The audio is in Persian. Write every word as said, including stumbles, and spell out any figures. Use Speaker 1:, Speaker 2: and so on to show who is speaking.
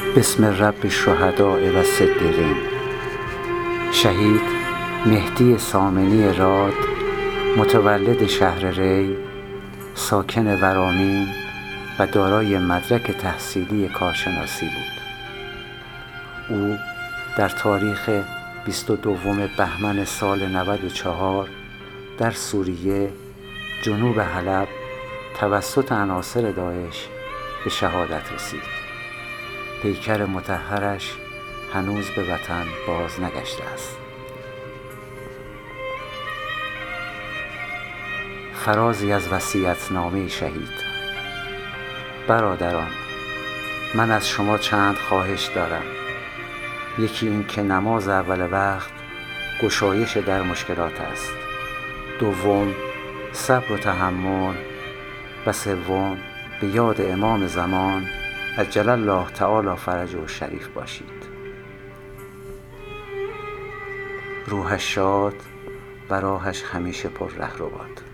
Speaker 1: بسم رب الشهداء و صدیقین. شهید مهدی سامنی راد، متولد شهر ری، ساکن ورامین و دارای مدرک تحصیلی کارشناسی بود. او در تاریخ بیست و دوم بهمن سال نود و چهار در سوریه جنوب حلب توسط عناصر داعش به شهادت رسید. پیکر مطهرش هنوز به وطن باز نگشته است. فرازی از وصیت‌نامه شهید. برادران، من از شما چند خواهش دارم. یکی این که نماز اول وقت گشایش در مشکلات است. دوم صبر و تحمل. و سوم به یاد امام زمان عجل الله تعالی فرجه شریف باشید. روحش شاد و راهش همیشه پر رهرو باد.